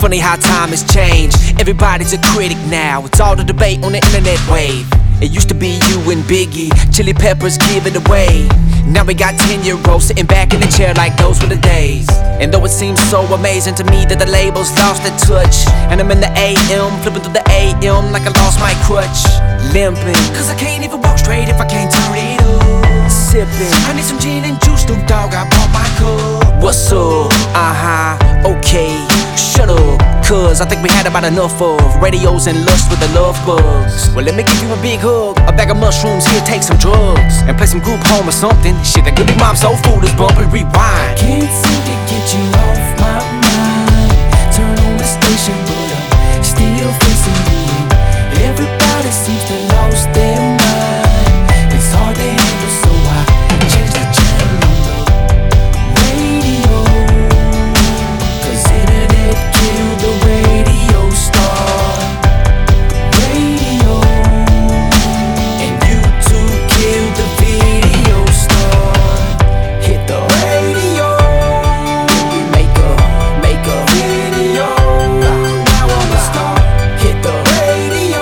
funny how time has changed. Everybody's a critic now. It's all the debate on the internet wave. It used to be you and Biggie, Chili Peppers give it away. Now we got 10-year-olds sitting back in the chair like those were the days. And though it seems so amazing to me that the labels lost their touch, and I'm in the AM, flipping through the AM like I lost my crutch. Limping, cause I can't even walk straight if I can't turn it up. Sipping, I need some gin and juice, Snoop Dogg, I bought my cup. What's up? Okay, shut up. Cause I think we had about enough of radios and lust with the love bugs. Well, let me give you a big hug, a bag of mushrooms, here, take some drugs, and play some group home or something. Shit, that good big mom soul food is bump and rewind. Can't seem to get you off my mind. Turn on the station, but I'm still facing you. Everybody seems to lose their mind. It's hard to handle, so I change the channel on the radio. Cause internet killed the radio star. Radio. And YouTube killed the video star. Hit the radio. Make a video. Now I'm a star. Hit the radio.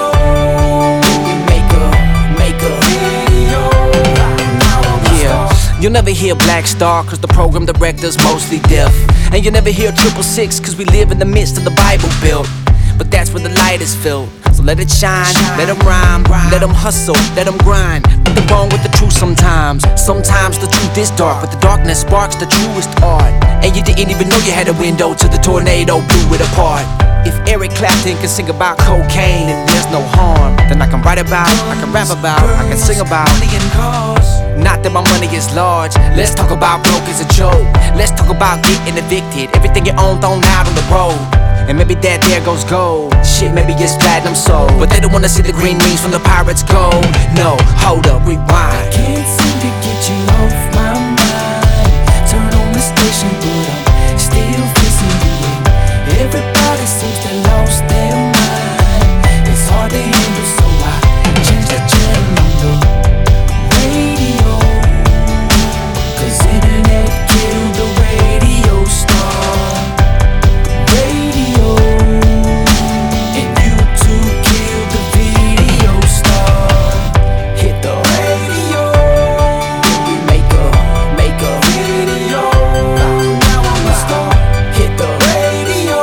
Make a video. Now I'm a star. You'll never hear Black Star cause the program director's mostly deaf. And you'll never hear 666 cause we live in the midst of the Bible Belt. But that's where the light is filled. So let it shine, let them rhyme, let them hustle, let them grind. Nothing wrong with the truth sometimes. Sometimes the truth is dark, but the darkness sparks the truest art. And you didn't even know you had a window till the tornado blew it apart. If Eric Clapton can sing about cocaine and there's no harm, then I can write about, I can rap about, I can sing about money and cars. Not that my money is large. Let's talk about broke as a joke. Let's talk about getting evicted, everything you own thrown out on the road. And maybe that there goes gold. Shit, maybe it's platinum sold, but they don't wanna see the green rings from the pirates gold. No, hold up, rewind. Can't seem to get you off my mind. Turn on the station, but I'm still facing you. Everybody seems to lose their mind. It's hard to handle, so I change the channel on the radio. Cause internet killed the radio star. Radio. And YouTube killed the video star. Hit the radio. Make a video. Now I'm a star. Hit the radio.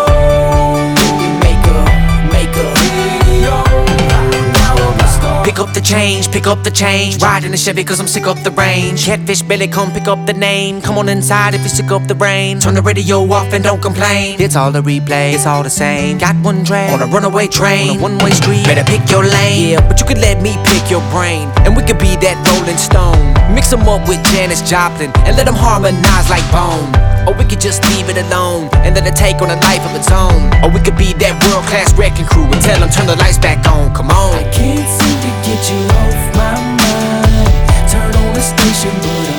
Make a video. Now I'm a star. Pick up the change, ride in the Chevy cause I'm sick of the range. Catfish belly, come pick up the name. Come on inside if you're sick of the rain. Turn the radio off and don't complain. It's all a replay, it's all the same. Got one train on a runaway train, on a one-way street. Better pick your lane, yeah, but you could let me pick your brain. And we could be that Rolling Stone. Mix them up with Janis Joplin and let them harmonize like bone. Or we could just leave it alone and let it take on a life of its own. Or we could be that world-class wrecking crew and tell them turn the lights back on, come on. I can't seem to get you off my mind. Turn on the station, but